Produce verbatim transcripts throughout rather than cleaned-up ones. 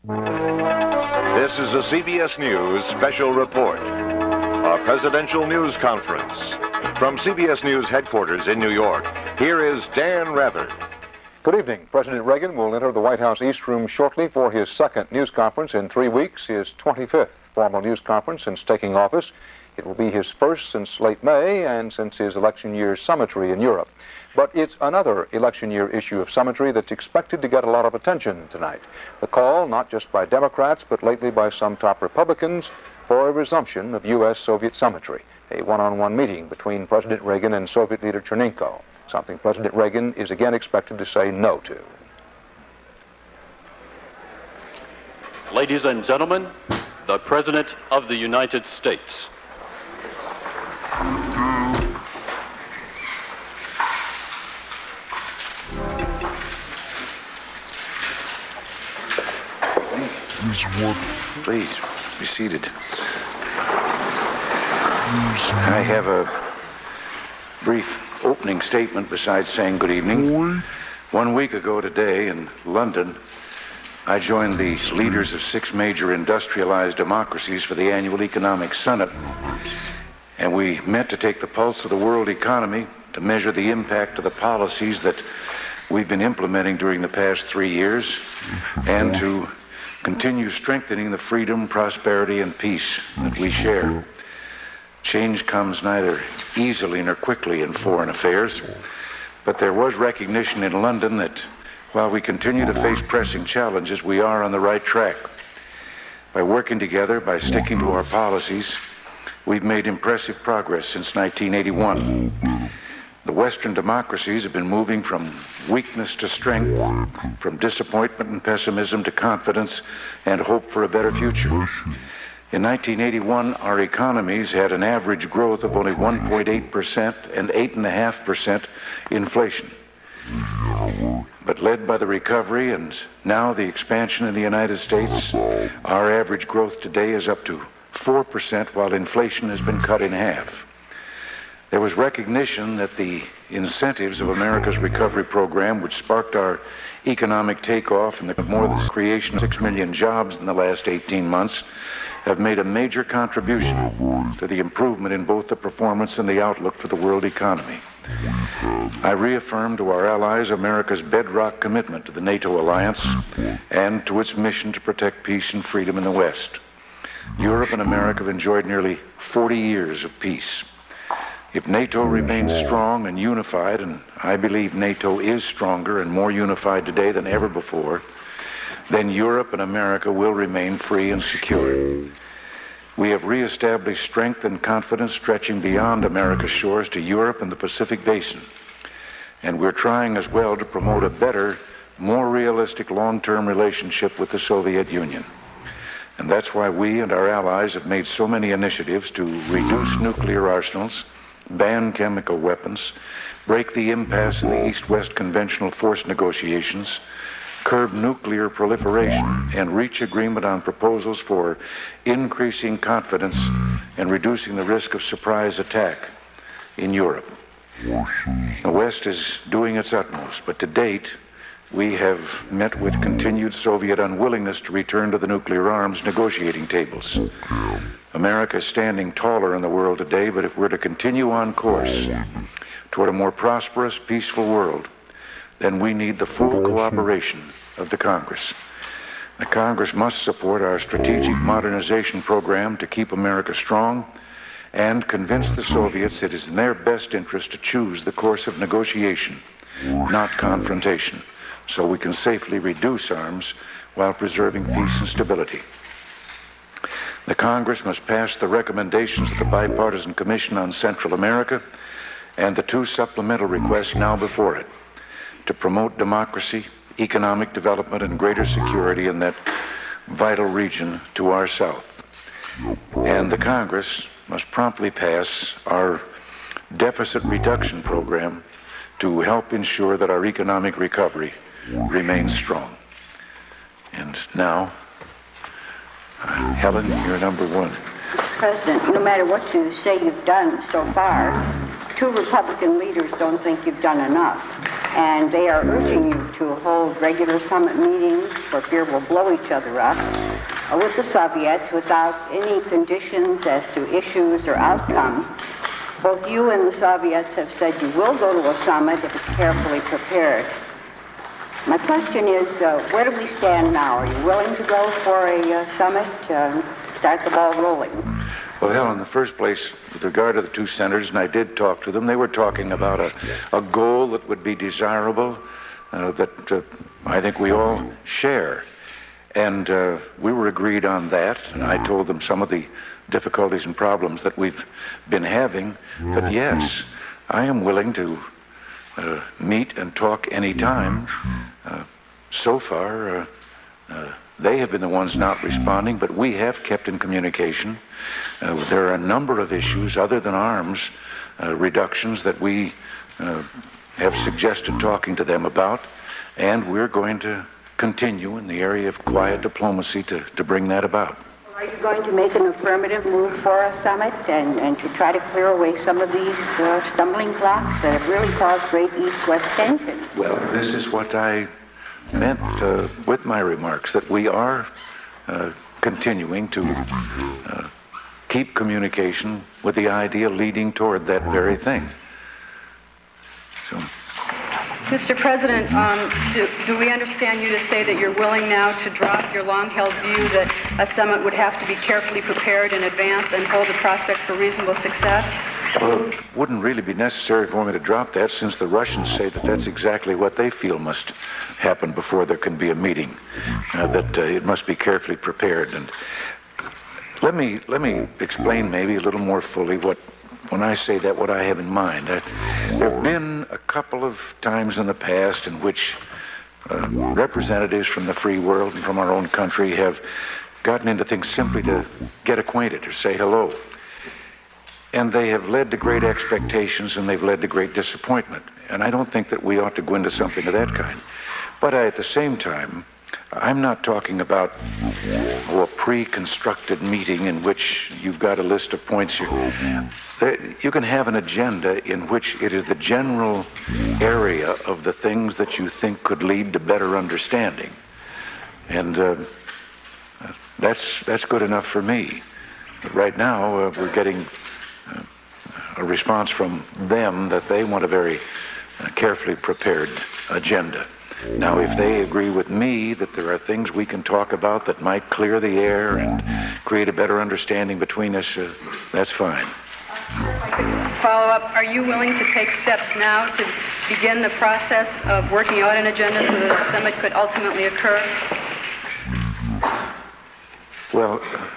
This is a C B S News special report. A presidential news conference. From C B S News headquarters in New York, here is Dan Rather. Good evening. President Reagan will enter the White House East Room shortly for his second news conference in three weeks, his twenty-fifth formal news conference since taking office. It will be his first since late May and since his election year summitry in Europe. But it's another election year issue of summitry that's expected to get a lot of attention tonight. The call, not just by Democrats, but lately by some top Republicans, for a resumption of U S Soviet summitry, a one-on-one meeting between President Reagan and Soviet leader Chernenko, something President Reagan is again expected to say no to. Ladies and gentlemen, the President of the United States. Please, be seated. I have a brief opening statement besides saying good evening. One week ago today in London, I joined the leaders of six major industrialized democracies for the annual Economic Summit, and we met to take the pulse of the world economy, to measure the impact of the policies that we've been implementing during the past three years, and to continue strengthening the freedom, prosperity, and peace that we share. Change comes neither easily nor quickly in foreign affairs, but there was recognition in London that while we continue to face pressing challenges, we are on the right track. By working together, by sticking to our policies, we've made impressive progress since nineteen eighty-one. The Western democracies have been moving from weakness to strength, from disappointment and pessimism to confidence and hope for a better future. In nineteen eighty-one, our economies had an average growth of only one point eight percent and eight point five percent inflation. But led by the recovery and now the expansion in the United States, our average growth today is up to four percent, while inflation has been cut in half. There was recognition that the incentives of America's recovery program, which sparked our economic takeoff and the more than the creation of six million jobs in the last eighteen months, have made a major contribution to the improvement in both the performance and the outlook for the world economy. I reaffirm to our allies America's bedrock commitment to the NATO alliance and to its mission to protect peace and freedom in the West. Europe and America have enjoyed nearly forty years of peace. If NATO remains strong and unified, and I believe NATO is stronger and more unified today than ever before, then Europe and America will remain free and secure. We have reestablished strength and confidence stretching beyond America's shores to Europe and the Pacific Basin. And we're trying as well to promote a better, more realistic long-term relationship with the Soviet Union. And that's why we and our allies have made so many initiatives to reduce nuclear arsenals, ban chemical weapons, break the impasse in the East-West conventional force negotiations, curb nuclear proliferation, and reach agreement on proposals for increasing confidence and reducing the risk of surprise attack in Europe. The West is doing its utmost, but to date, we have met with continued Soviet unwillingness to return to the nuclear arms negotiating tables. America is standing taller in the world today, but if we're to continue on course toward a more prosperous, peaceful world, then we need the full cooperation of the Congress. The Congress must support our strategic modernization program to keep America strong and convince the Soviets it is in their best interest to choose the course of negotiation, not confrontation, so we can safely reduce arms while preserving peace and stability. The Congress must pass the recommendations of the Bipartisan Commission on Central America and the two supplemental requests now before it to promote democracy, economic development, and greater security in that vital region to our south. And the Congress must promptly pass our deficit reduction program to help ensure that our economic recovery remains strong. And now, uh, Helen, you're number one. President, no matter what you say you've done so far, two Republican leaders don't think you've done enough. and they are urging you to hold regular summit meetings for fear we'll blow each other up uh, with the Soviets without any conditions as to issues or outcome. Both you and the Soviets have said you will go to a summit if it's carefully prepared. My question is, uh, where do we stand now? Are you willing to go for a uh, summit, uh, start the ball rolling? Well, Helen, in the first place, with regard to the two senators, and I did talk to them, they were talking about a, a goal that would be desirable, uh, that uh, I think we all share. And uh, we were agreed on that, and I told them some of the difficulties and problems that we've been having. But yes, I am willing to uh, meet and talk anytime. Uh, so far, uh, uh, they have been the ones not responding, but we have kept in communication. Uh, there are a number of issues other than arms uh, reductions that we uh, have suggested talking to them about, and we're going to continue in the area of quiet diplomacy to, to bring that about. Are you going to make an affirmative move for a summit and, and to try to clear away some of these uh, stumbling blocks that have really caused great East-West tensions? Well, this is what I meant uh, with my remarks, that we are uh, continuing to uh, keep communication with the idea leading toward that very thing. So, Mister President, um, do, do we understand you to say that you're willing now to drop your long-held view that a summit would have to be carefully prepared in advance and hold the prospects for reasonable success? Well, it wouldn't really be necessary for me to drop that, since the Russians say that that's exactly what they feel must happen before there can be a meeting, uh, that uh, it must be carefully prepared. And let me let me explain maybe a little more fully what, when I say that, what I have in mind. I, there have been a couple of times in the past in which uh, representatives from the free world and from our own country have gotten into things simply to get acquainted or say hello. And they have led to great expectations, and they've led to great disappointment. And I don't think that we ought to go into something of that kind. But I, at the same time, I'm not talking about oh, a pre-constructed meeting in which you've got a list of points. You, you can have an agenda in which it is the general area of the things that you think could lead to better understanding. And uh, that's, that's good enough for me. But right now, uh, we're getting uh, a response from them that they want a very uh, carefully prepared agenda. Now, if they agree with me that there are things we can talk about that might clear the air and create a better understanding between us, uh, that's fine. Follow up, are you willing to take steps now to begin the process of working out an agenda so that the summit could ultimately occur? Well,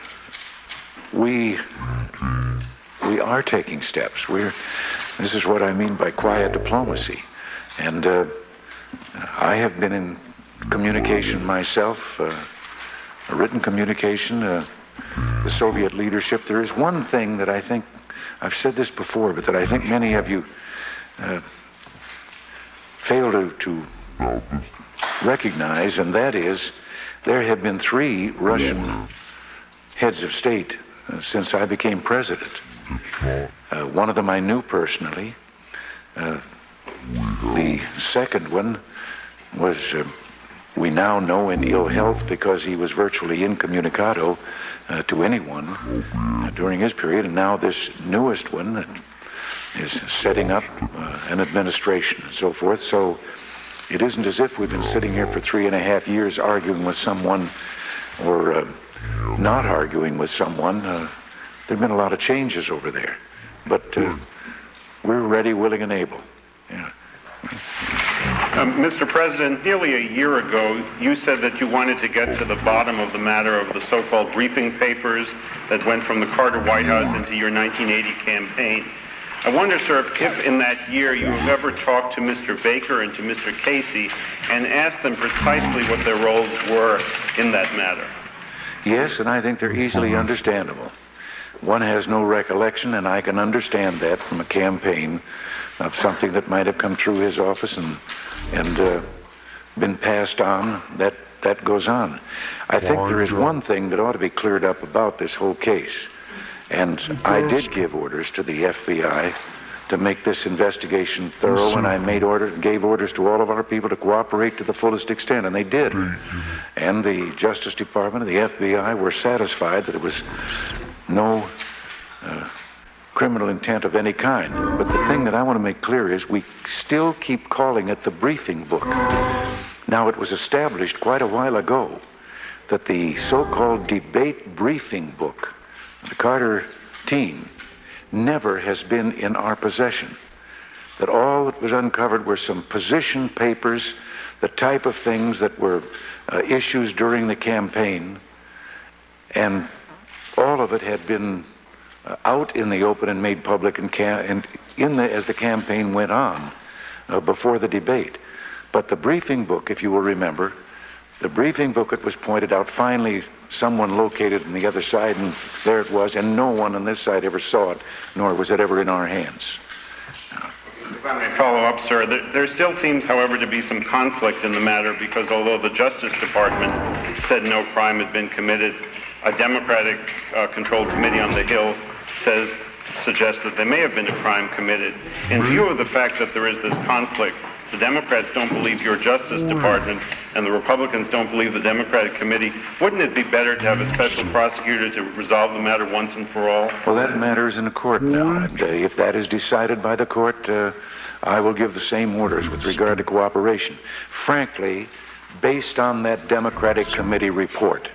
we we are taking steps. We're, this is what I mean by quiet diplomacy. And uh, I have been in communication myself, uh, a written communication, uh, the Soviet leadership. There is one thing that I think, I've said this before, but that I think many of you uh, fail to, to recognize, and that is there have been three Russian heads of state uh, since I became president. Uh, one of them I knew personally. Uh, the second one was, uh, we now know, in ill health because he was virtually incommunicado uh, to anyone uh, during his period. And now this newest one that is setting up uh, an administration and so forth. So it isn't as if we've been sitting here for three and a half years arguing with someone or uh, not arguing with someone. Uh, there have been a lot of changes over there. But uh, we're ready, willing, and able. Yeah. Um, Mister President, nearly a year ago, you said that you wanted to get to the bottom of the matter of the so-called briefing papers that went from the Carter White House into your nineteen eighty campaign. I wonder, sir, if in that year you have ever talked to Mister Baker and to Mister Casey and asked them precisely what their roles were in that matter. Yes, and I think they're easily understandable. One has no recollection, and I can understand that from a campaign of something that might have come through his office and and uh, been passed on. That that goes on. I think there is one thing that ought to be cleared up about this whole case, and I did give orders to the F B I to make this investigation thorough, and I made order, gave orders to all of our people to cooperate to the fullest extent, and they did. And the Justice Department and the F B I were satisfied that it was no uh, criminal intent of any kind. But the thing that I want to make clear is we still keep calling it the briefing book. Now, it was established quite a while ago that the so-called debate briefing book, the Carter team, never has been in our possession. That all that was uncovered were some position papers, the type of things that were uh, issues during the campaign, and all of it had been uh, out in the open and made public and, ca- and in the, as the campaign went on uh, before the debate. But the briefing book, if you will remember, the briefing book, it was pointed out, finally someone located on the other side, and there it was, and no one on this side ever saw it, nor was it ever in our hands. If I may follow up, sir, there, there still seems, however, to be some conflict in the matter, because although the Justice Department said no crime had been committed, a Democratic-controlled uh, committee on the Hill says suggests that there may have been a crime committed. In view of the fact that there is this conflict, the Democrats don't believe your Justice Department, and the Republicans don't believe the Democratic Committee. Wouldn't it be better to have a special prosecutor to resolve the matter once and for all? Well, that matter is in the court now, and uh, if that is decided by the court, uh, I will give the same orders with regard to cooperation. Frankly, based on that Democratic Committee report,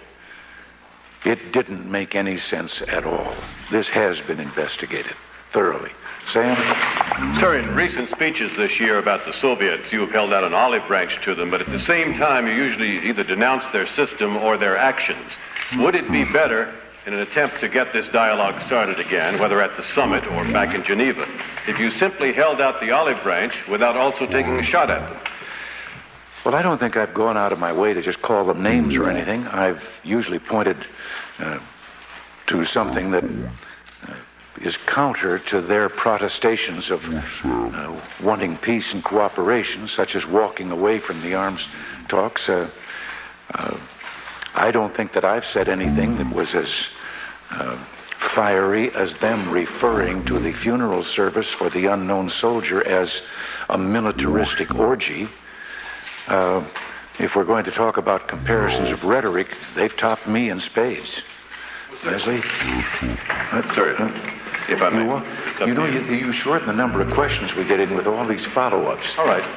it didn't make any sense at all. This has been investigated thoroughly. Sam? Sir, in recent speeches this year about the Soviets, you have held out an olive branch to them, but at the same time, you usually either denounce their system or their actions. Would it be better, in an attempt to get this dialogue started again, whether at the summit or back in Geneva, if you simply held out the olive branch without also taking a shot at them? Well, I don't think I've gone out of my way to just call them names or anything. I've usually pointed uh, to something that Uh, is counter to their protestations of uh, wanting peace and cooperation, such as walking away from the arms talks. Uh, uh, I don't think that I've said anything that was as uh, fiery as them referring to the funeral service for the unknown soldier as a militaristic orgy. Uh, if we're going to talk about comparisons of rhetoric, they've topped me in spades. Leslie? Uh, Sorry, uh, if I may. You, uh, you know, you, you shorten the number of questions we get in with all these follow-ups. All right.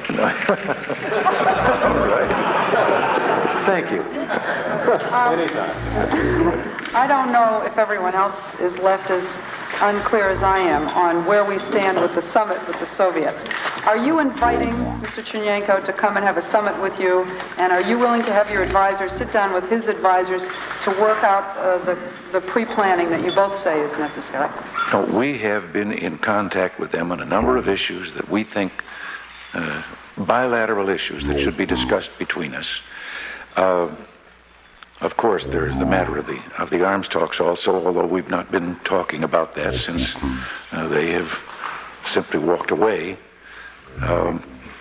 All right. Thank you. Um, I don't know if everyone else is left as unclear as I am on where we stand with the summit with the Soviets. Are you inviting Mister Chernenko to come and have a summit with you, and are you willing to have your advisors sit down with his advisors to work out uh, the, the pre-planning that you both say is necessary? No, we have been in contact with them on a number of issues that we think, uh, bilateral issues that should be discussed between us. Uh, Of course, there is the matter of the of the arms talks also, although we've not been talking about that since uh, they have simply walked away. Um,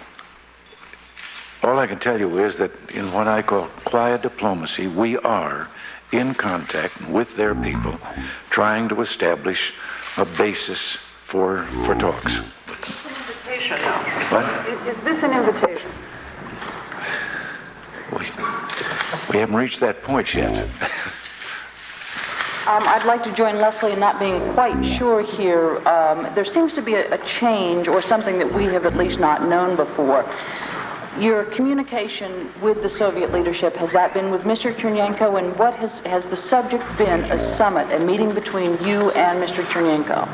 all I can tell you is that in what I call quiet diplomacy, we are in contact with their people, trying to establish a basis for for talks. Is this an invitation, though? What? Is, is this an invitation? We, we haven't reached that point yet. um, I'd like to join Leslie in not being quite sure here. Um, there seems to be a, a change or something that we have at least not known before. Your communication with the Soviet leadership, has that been with Mister Chernenko, and what has, has the subject been, a summit, a meeting between you and Mister Chernenko?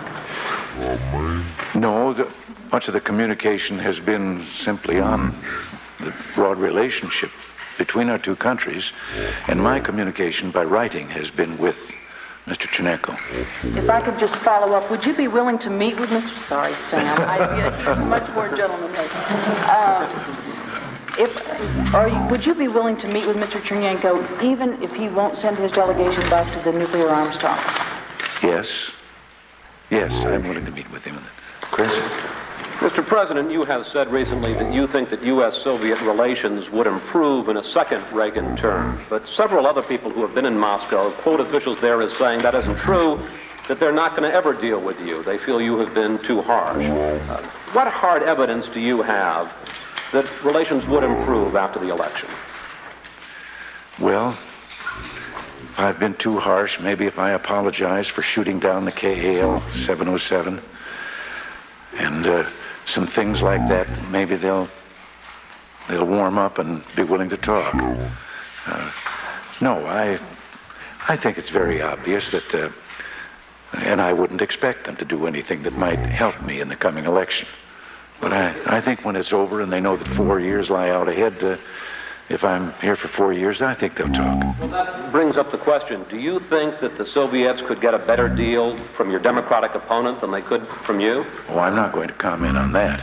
No, the, much of the communication has been simply on the broad relationship between our two countries, and my communication by writing has been with Mister Chernenko. If I could just follow up, would you be willing to meet with Mister Sorry, Sam, I'm much more gentlemanly. Uh, if, are you, would you be willing to meet with Mister Chernenko even if he won't send his delegation back to the nuclear arms talks? Yes. Yes, I'm willing to meet with him. Chris? Mister President, you have said recently that you think that U S Soviet relations would improve in a second Reagan term. But several other people who have been in Moscow quote officials there as saying that isn't true, that they're not going to ever deal with you. They feel you have been too harsh. Uh, what hard evidence do you have that relations would improve after the election? Well, if I've been too harsh, maybe if I apologize for shooting down the K A L seven oh seven and uh, some things like that, maybe they'll they'll warm up and be willing to talk. Uh, no, I I think it's very obvious that, uh, and I wouldn't expect them to do anything that might help me in the coming election. But I, I think when it's over and they know that four years lie out ahead, uh, if I'm here for four years, I think they'll talk. Well, that brings up the question. Do you think that the Soviets could get a better deal from your Democratic opponent than they could from you? Oh, I'm not going to comment on that.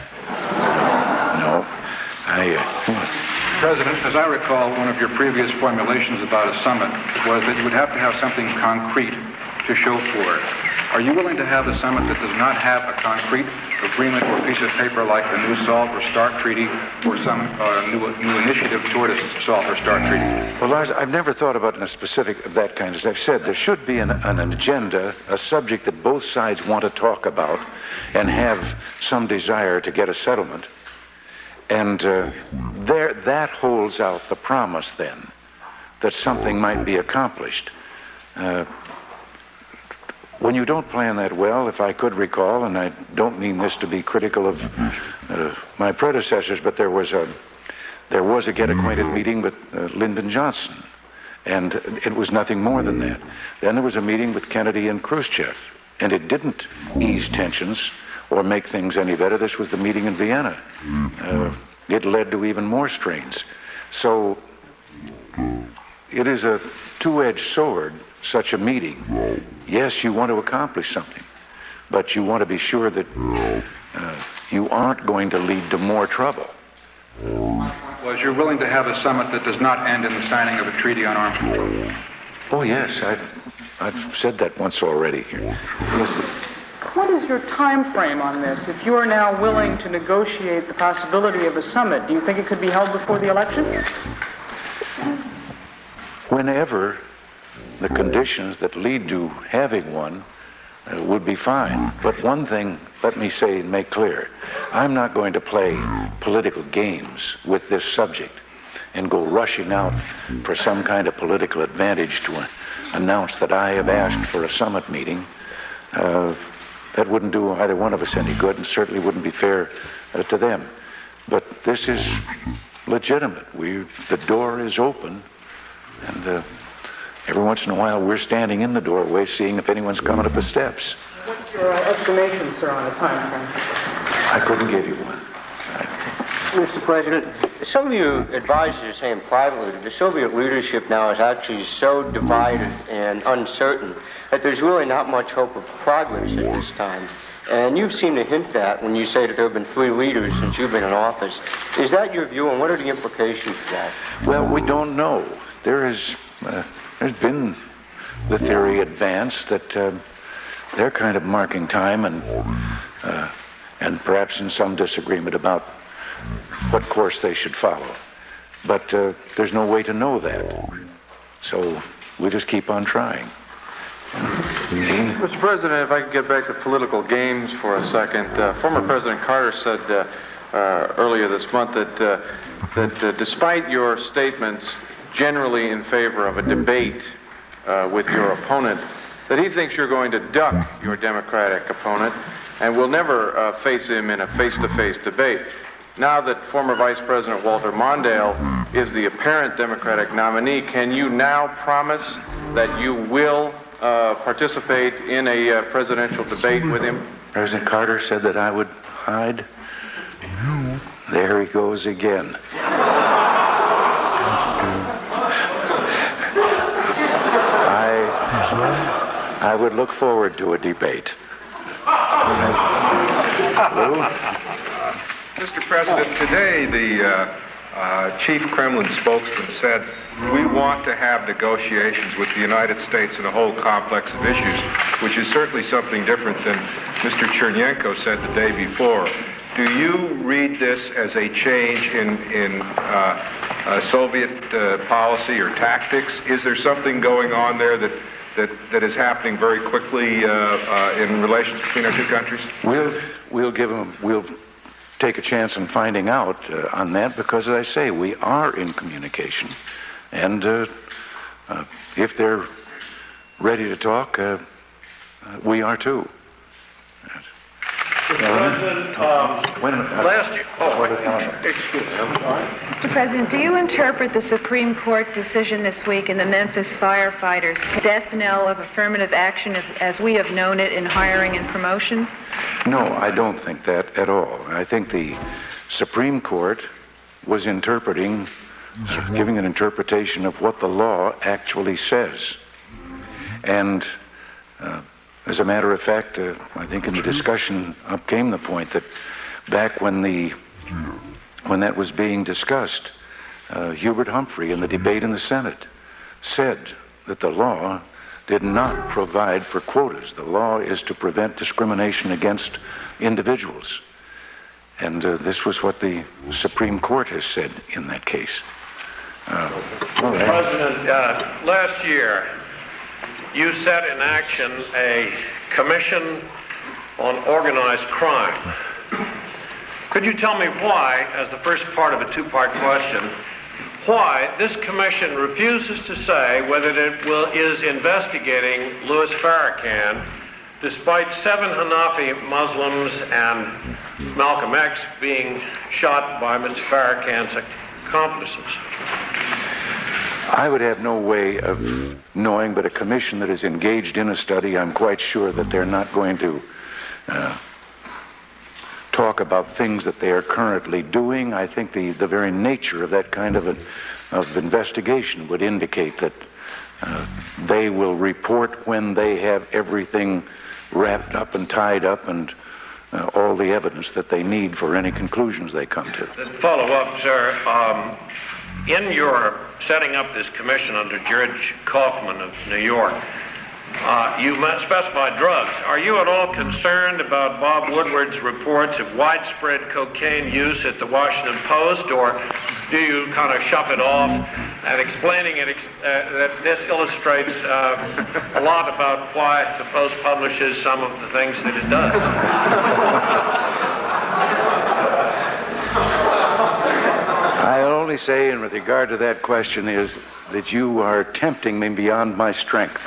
No. I... Uh, President, as I recall, one of your previous formulations about a summit was that you would have to have something concrete to show for it. Are you willing to have a summit that does not have a concrete agreement or piece of paper like the New SALT or START Treaty or some uh, new, new initiative toward a SALT or START Treaty? Well, Lars, I've never thought about a specific of that kind. As I've said, there should be an, an agenda, a subject that both sides want to talk about and have some desire to get a settlement. And uh, there, that holds out the promise, then, that something might be accomplished. Uh, when you don't plan that well, if I could recall, and I don't mean this to be critical of uh, my predecessors, but there was a there was a get-acquainted meeting with uh, Lyndon Johnson, and it was nothing more than that. Then there was a meeting with Kennedy and Khrushchev, and it didn't ease tensions or make things any better. This was the meeting in Vienna. Uh, it led to even more strains. So it is a two-edged sword, such a meeting. Yes, you want to accomplish something, but you want to be sure that uh, you aren't going to lead to more trouble. Was you're willing to have a summit that does not end in the signing of a treaty on arms control? Oh, yes. I've, I've said that once already here. Yes. What is your time frame on this? If you are now willing to negotiate the possibility of a summit, do you think it could be held before the election? Whenever the conditions that lead to having one uh, would be fine. But one thing, let me say and make clear, I'm not going to play political games with this subject and go rushing out for some kind of political advantage to uh, announce that I have asked for a summit meeting. Uh, that wouldn't do either one of us any good and certainly wouldn't be fair uh, to them. But this is legitimate. We, the door is open, and uh, every once in a while we're standing in the doorway seeing if anyone's coming up the steps. What's your uh, estimation, sir, on a time frame? I couldn't give you one. Mister President, some of your advisors are saying privately that the Soviet leadership now is actually so divided and uncertain that there's really not much hope of progress at this time. And you seem to hint that when you say that there have been three leaders since you've been in office. Is that your view, and what are the implications of that? Well, we don't know. There is, uh, there's been the theory advanced that uh, they're kind of marking time and, uh, and perhaps in some disagreement about what course they should follow. But uh, there's no way to know that. So we just keep on trying. Mister President, if I could get back to political games for a second. Uh, former President Carter said uh, uh, earlier this month that, uh, that uh, despite your statements generally in favor of a debate uh, with your opponent, that he thinks you're going to duck your Democratic opponent and will never uh, face him in a face-to-face debate. Now that former Vice President Walter Mondale is the apparent Democratic nominee, can you now promise that you will uh, participate in a uh, presidential debate with him? President Carter said that I would hide. There he goes again. I, I would look forward to a debate. Lou? Mister President, today the uh, uh, chief Kremlin spokesman said, we want to have negotiations with the United States in a whole complex of issues, which is certainly something different than Mister Chernenko said the day before. Do you read this as a change in, in uh, uh, Soviet uh, policy or tactics? Is there something going on there that that, that is happening very quickly uh, uh, in relations between our two countries? We'll we'll give them we'll take a chance in finding out uh, on that, because, as I say, we are in communication, and uh, uh, if they're ready to talk, uh, uh, we are too. Mister President, um, Wait a minute. last year. Oh, excuse me. I'm sorry. Mister President, do you interpret the Supreme Court decision this week in the Memphis firefighters' death knell of affirmative action as we have known it in hiring and promotion? No, I don't think that at all. I think the Supreme Court was interpreting, giving an interpretation of what the law actually says. And uh, as a matter of fact, uh, I think in the discussion up came the point that back when the when that was being discussed, uh, Hubert Humphrey in the debate in the Senate said that the law did not provide for quotas. The law is to prevent discrimination against individuals. And uh, this was what the Supreme Court has said in that case. Uh, well, President, uh, last year, you set in action a commission on organized crime. Could you tell me why, as the first part of a two-part question, why this commission refuses to say whether it will, is investigating Louis Farrakhan, despite seven Hanafi Muslims and Malcolm X being shot by Mister Farrakhan's accomplices? I would have no way of knowing, but a commission that is engaged in a study, I'm quite sure that they're not going to uh, talk about things that they are currently doing. I think the, the very nature of that kind of, a, of investigation would indicate that uh, they will report when they have everything wrapped up and tied up and uh, all the evidence that they need for any conclusions they come to. Follow up, sir. Um, in your setting up this commission under Judge Kaufman of New York, uh, you specified drugs. Are you at all concerned about Bob Woodward's reports of widespread cocaine use at the Washington Post, or do you kind of shove it off and explaining it, uh, that this illustrates uh, a lot about why the Post publishes some of the things that it does? I'll only say in with regard to that question is that you are tempting me beyond my strength.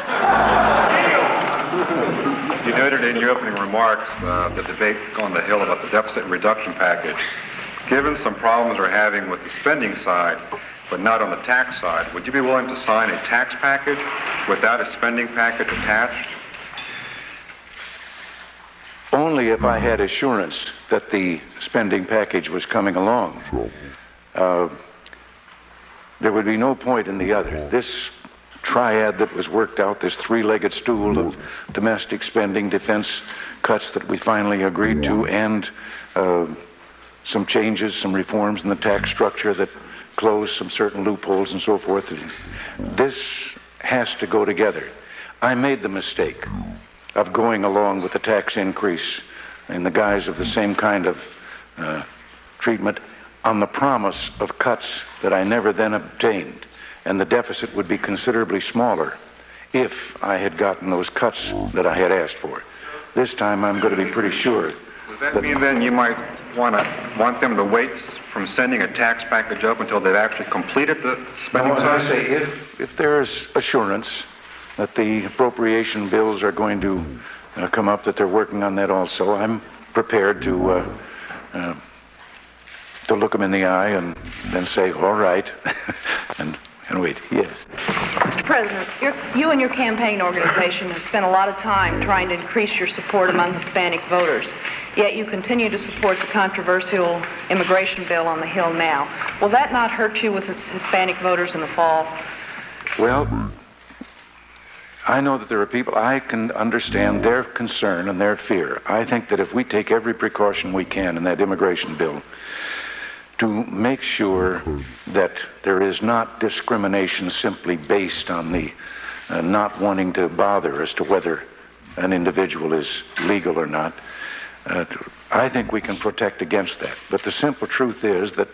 You noted in your opening remarks uh, the debate on the Hill about the deficit reduction package. Given some problems we're having with the spending side, but not on the tax side, would you be willing to sign a tax package without a spending package attached? Only if I had assurance that the spending package was coming along. Uh, there would be no point in the other. This triad that was worked out, this three-legged stool of domestic spending, defense cuts that we finally agreed to, and uh, some changes, some reforms in the tax structure that close some certain loopholes and so forth. This has to go together. I made the mistake of going along with the tax increase in the guise of the same kind of uh, treatment on the promise of cuts that I never then obtained, and the deficit would be considerably smaller if I had gotten those cuts that I had asked for. This time I'm going to be pretty sure. Does that, that mean then you might want to want them to wait from sending a tax package up until they've actually completed the spending no, side? I say, if, if there is assurance that the appropriation bills are going to uh, come up, that they're working on that also, I'm prepared to uh, uh, to look them in the eye and then say, all right, and, and wait. Yes. Mister President, your, you and your campaign organization have spent a lot of time trying to increase your support among Hispanic voters, yet you continue to support the controversial immigration bill on the Hill now. Will that not hurt you with Hispanic voters in the fall? Well, I know that there are people, I can understand their concern and their fear. I think that if we take every precaution we can in that immigration bill to make sure that there is not discrimination simply based on the uh, not wanting to bother as to whether an individual is legal or not, uh, I think we can protect against that. But the simple truth is that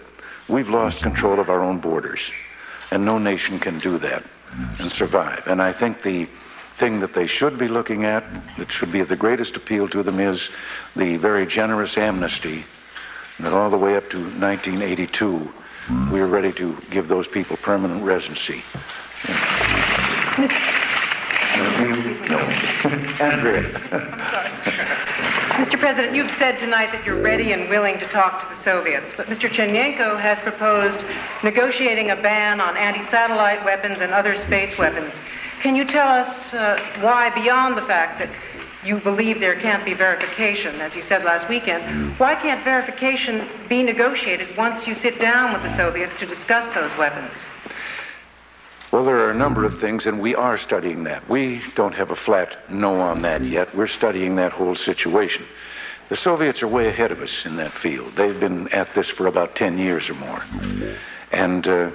we've lost control of our own borders. And no nation can do that and survive. And I think the thing that they should be looking at, that should be of the greatest appeal to them, is the very generous amnesty that all the way up to nineteen eighty-two, we were ready to give those people permanent residency. Yeah. No. Andrea. Mister President, you've said tonight that you're ready and willing to talk to the Soviets, but Mister Chernenko has proposed negotiating a ban on anti-satellite weapons and other space weapons. Can you tell us uh, why, beyond the fact that you believe there can't be verification, as you said last weekend, why can't verification be negotiated once you sit down with the Soviets to discuss those weapons? Well, there are a number of things, and we are studying that. We don't have a flat no on that yet. We're studying that whole situation. The Soviets are way ahead of us in that field. They've been at this for about ten years or more. And uh,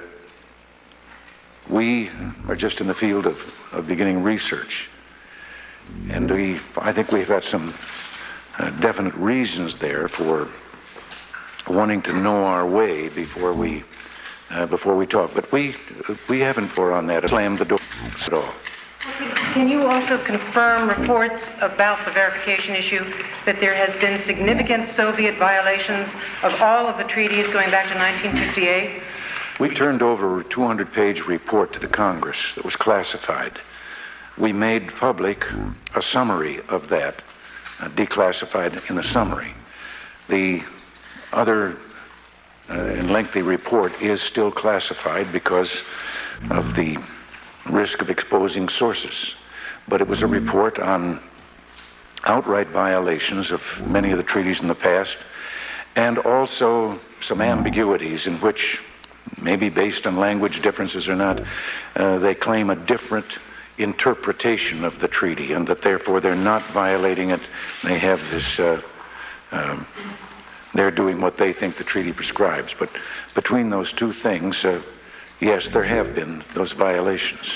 we are just in the field of, of beginning research. And we, I think we've got some uh, definite reasons there for wanting to know our way before we uh, before we talk. But we we haven't for on that slammed the door at all. Can you also confirm reports about the verification issue that there has been significant Soviet violations of all of the treaties going back to nineteen fifty-eight? We turned over a two hundred page report to the Congress that was classified. We made public a summary of that, uh, declassified in the summary. The other uh, and lengthy report is still classified because of the risk of exposing sources. But it was a report on outright violations of many of the treaties in the past, and also some ambiguities in which, maybe based on language differences or not, uh, they claim a different interpretation of the treaty, and that therefore they're not violating it. They have this, uh, um, they're doing what they think the treaty prescribes. But between those two things, uh, yes, there have been those violations.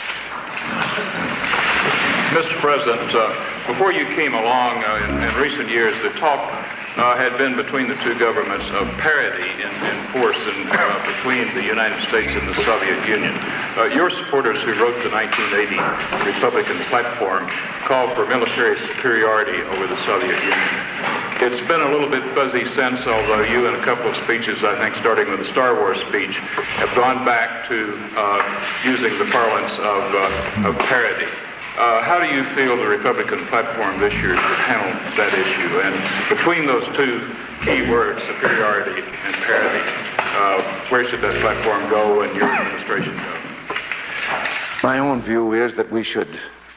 Mister President, uh, before you came along uh, in, in recent years, the talk uh, had been between the two governments of parity in, in force in, uh, between the United States and the Soviet Union. Uh, your supporters who wrote the nineteen eighty Republican platform called for military superiority over the Soviet Union. It's been a little bit fuzzy since, although you in a couple of speeches, I think starting with the Star Wars speech, have gone back to uh, using the parlance of, uh, of parity. Uh, how do you feel the Republican platform this year should handle that issue? And between those two key words, superiority and parity, uh, where should that platform go and your administration go? My own view is that we should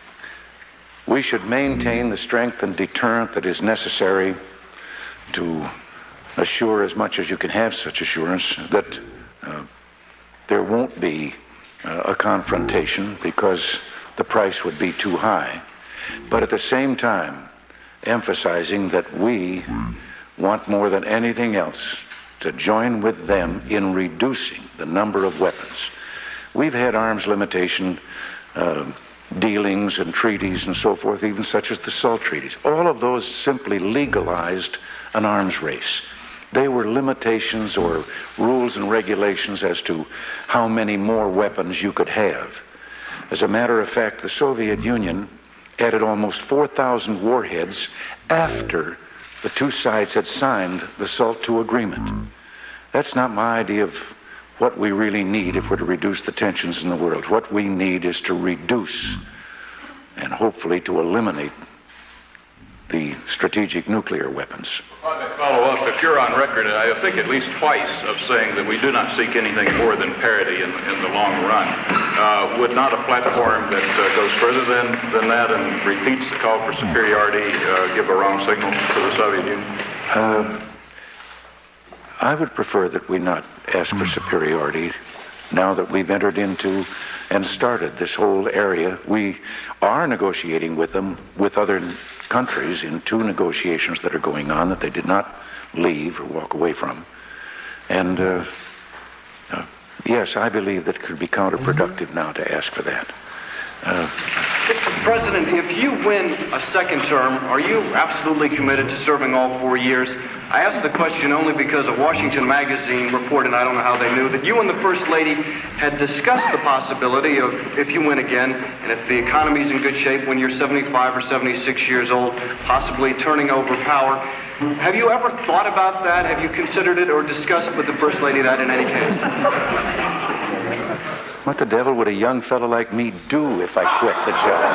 we should maintain the strength and deterrent that is necessary to assure, as much as you can have such assurance, that uh, there won't be uh, a confrontation, because the price would be too high. But at the same time, emphasizing that we want more than anything else to join with them in reducing the number of weapons. We've had arms limitation uh, dealings and treaties and so forth, even such as the SALT treaties. All of those simply legalized an arms race. They were limitations or rules and regulations as to how many more weapons you could have. As a matter of fact, the Soviet Union added almost four thousand warheads after the two sides had signed the SALT two agreement. That's not my idea of what we really need if we're to reduce the tensions in the world. What we need is to reduce and hopefully to eliminate the strategic nuclear weapons. If I may follow up, if you're on record, I think at least twice, of saying that we do not seek anything more than parity in, in the long run, uh, would not a platform that uh, goes further than, than that and repeats the call for superiority uh, give a wrong signal to the Soviet Union? Uh, I would prefer that we not ask for superiority. Now that we've entered into and started this whole area, we are negotiating with them, with other countries, in two negotiations that are going on that they did not leave or walk away from. And uh, uh, yes, I believe that it could be counterproductive now to ask for that. Uh, President, if you win a second term, are you absolutely committed to serving all four years? I ask the question only because a Washington magazine reported, I don't know how they knew, that you and the First Lady had discussed the possibility of, if you win again, and if the economy's in good shape when you're seventy-five or seventy-six years old, possibly turning over power. Have you ever thought about that? Have you considered it or discussed with the First Lady that in any case? What the devil would a young fellow like me do if I quit the job?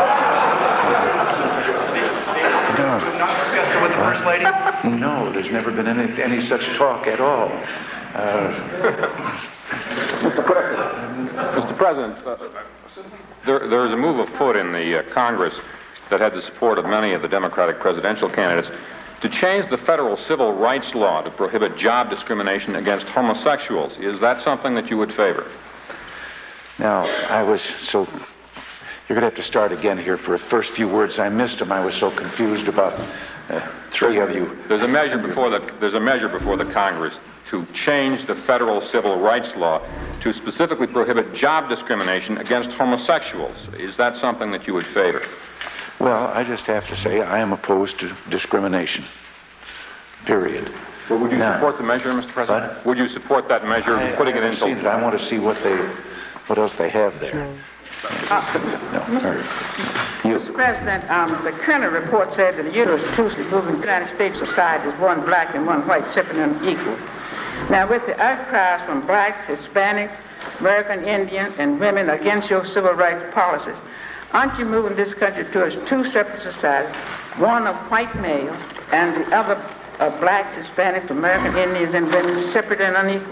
No. Not discussed it with the First Lady? No, there's never been any, any such talk at all. Uh, Mister President, Mister President uh, there, there is a move afoot in the uh, Congress that had the support of many of the Democratic presidential candidates to change the federal civil rights law to prohibit job discrimination against homosexuals. Is that something that you would favor? Now, I was so... You're going to have to start again here for the first few words. I missed them. I was so confused about uh, three there's, of you. There's a measure before the there's a measure before the Congress to change the federal civil rights law to specifically prohibit job discrimination against homosexuals. Is that something that you would favor? Well, I just have to say I am opposed to discrimination. Period. Well, would you now, support the measure, Mister President? What? Would you support that measure, I, putting I it into... Seen it. I want to see what they, what else they have there. No. Uh, no, Mister President, um, the Kerner report said that the U.S. two moving the United States society is one black and one white, separate and equal. Now, with the outcries from blacks, Hispanics, American Indians, and women against your civil rights policies, aren't you moving this country towards two separate societies, one of white males and the other of blacks, Hispanics, American Indians, and women separate and unequal?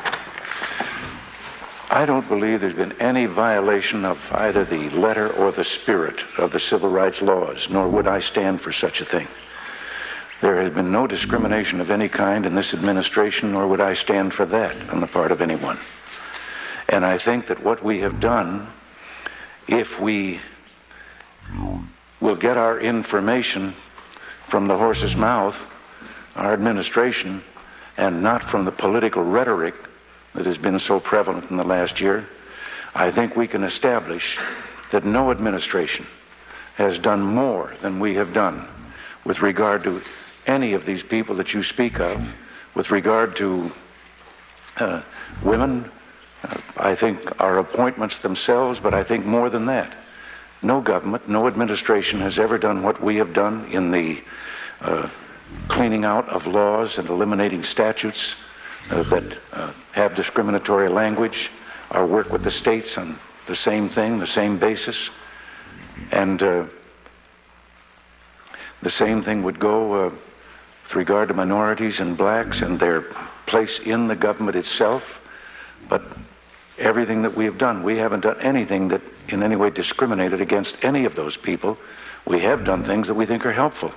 I don't believe there's been any violation of either the letter or the spirit of the civil rights laws, nor would I stand for such a thing. There has been no discrimination of any kind in this administration, nor would I stand for that on the part of anyone. And I think that what we have done, if we will get our information from the horse's mouth, our administration, and not from the political rhetoric that has been so prevalent in the last year, I think we can establish that no administration has done more than we have done with regard to any of these people that you speak of, with regard to uh, women, uh, I think our appointments themselves, but I think more than that. No government, no administration has ever done what we have done in the uh, cleaning out of laws and eliminating statutes Uh, that uh, have discriminatory language, our work with the states on the same thing, the same basis. And uh, the same thing would go uh, with regard to minorities and blacks and their place in the government itself. But everything that we have done, we haven't done anything that in any way discriminated against any of those people. We have done things that we think are helpful.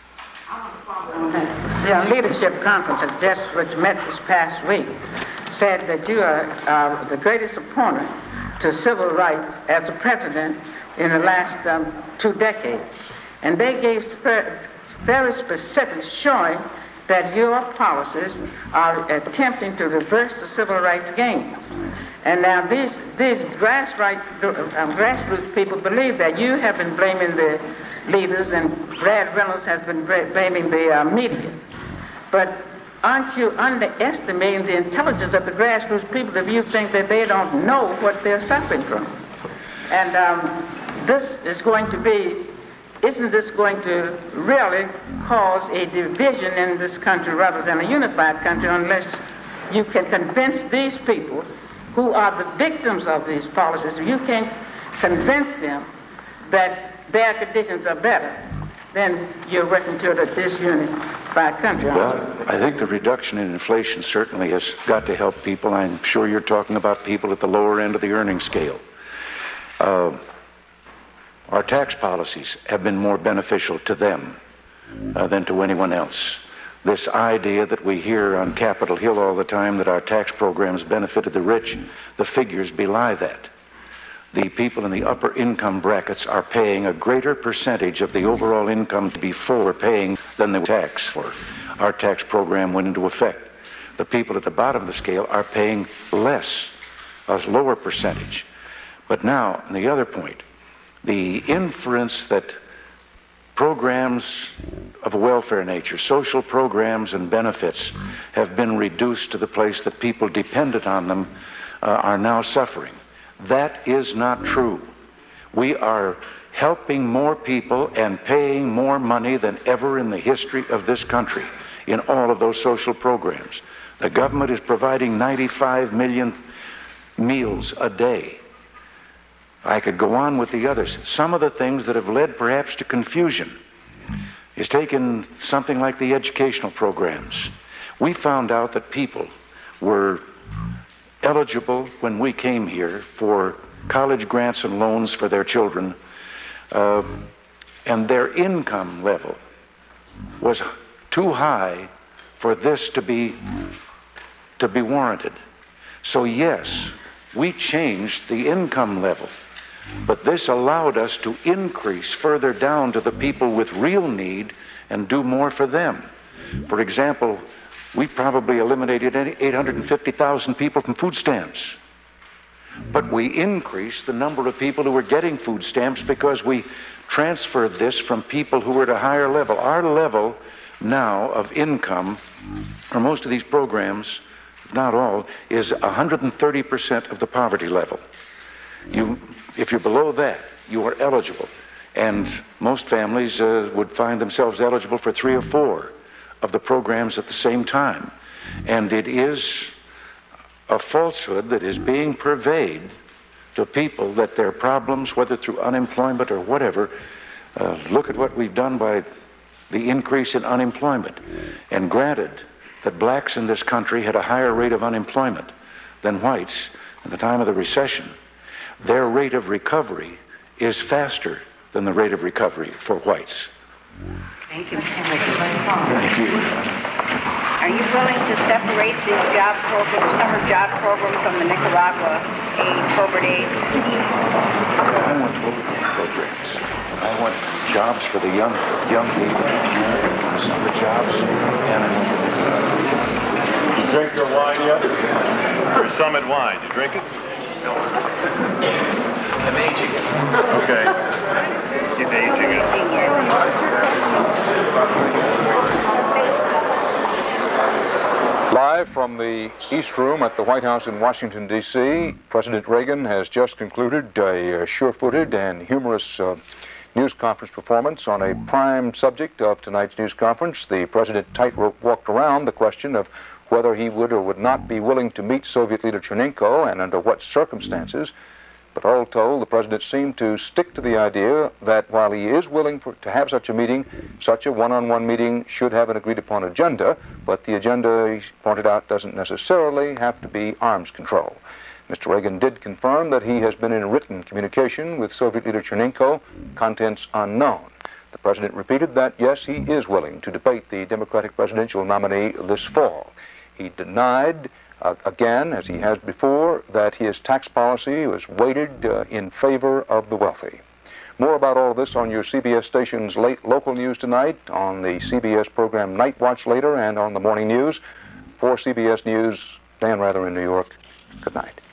The leadership conference at just which met this past week said that you are uh, the greatest opponent to civil rights as a president in the last um, two decades. And they gave very specific showing that your policies are attempting to reverse the civil rights gains. And now these these grassroots, um, grassroots people believe that you have been blaming the leaders and Brad Reynolds has been blaming the uh, media. But aren't you underestimating the intelligence of the grassroots people if you think that they don't know what they're suffering from? And um, this is going to be, isn't this going to really cause a division in this country rather than a unified country unless you can convince these people who are the victims of these policies, if you can't convince them that their conditions are better, then you're working toward a disunified country. Well, I think the reduction in inflation certainly has got to help people. I'm sure you're talking about people at the lower end of the earning scale. Uh, our tax policies have been more beneficial to them uh, than to anyone else. This idea that we hear on Capitol Hill all the time that our tax programs benefited the rich, the figures belie that. The people in the upper income brackets are paying a greater percentage of the overall income before paying than the tax for. Our tax program went into effect. The people at the bottom of the scale are paying less, a lower percentage. But now, the other point, the inference that programs of a welfare nature, social programs and benefits, have been reduced to the place that people dependent on them uh, are now suffering. That is not true. We are helping more people and paying more money than ever in the history of this country in all of those social programs. The government is providing ninety-five million meals a day. I could go on with the others. Some of the things that have led perhaps to confusion is taken something like the educational programs. We found out that people were eligible when we came here for college grants and loans for their children, uh, and their income level was too high for this to be to be warranted. So yes, we changed the income level, but this allowed us to increase further down to the people with real need and do more for them. For example, we probably eliminated eight hundred fifty thousand people from food stamps. But we increased the number of people who were getting food stamps because we transferred this from people who were at a higher level. Our level now of income, for most of these programs, not all, is one hundred thirty percent of the poverty level. You, if you're below that, you are eligible. And most families uh, would find themselves eligible for three or four of the programs at the same time. And it is a falsehood that is being purveyed to people that their problems, whether through unemployment or whatever, uh, look at what we've done by the increase in unemployment. And granted that blacks in this country had a higher rate of unemployment than whites at the time of the recession, their rate of recovery is faster than the rate of recovery for whites. Thank you, Mister Rickey. Thank you. Are you willing to separate the job program, summer job program from the Nicaragua aid, COVID aid? I want both of those programs. I want jobs for the young young people, summer jobs, and I want the Nicaragua. You drink your wine yet? Or Summit wine, you drink it? No. I'm aging it. Okay. He's aging it. Live from the East Room at the White House in Washington, D C, President Reagan has just concluded a sure-footed and humorous uh, news conference performance on a prime subject of tonight's news conference. The president tightrope walked around the question of whether he would or would not be willing to meet Soviet leader Chernenko and under what circumstances. But all told, the president seemed to stick to the idea that while he is willing for, to have such a meeting, such a one-on-one meeting should have an agreed-upon agenda, but the agenda, he pointed out, doesn't necessarily have to be arms control. Mister Reagan did confirm that he has been in written communication with Soviet leader Chernenko, contents unknown. The president repeated that, yes, he is willing to debate the Democratic presidential nominee this fall. He denied, uh, again, as he has before, that his tax policy was weighted uh, in favor of the wealthy. More about all of this on your C B S station's late local news tonight, on the C B S program Night Watch later, and on the morning news. For C B S News, Dan Rather in New York. Good night.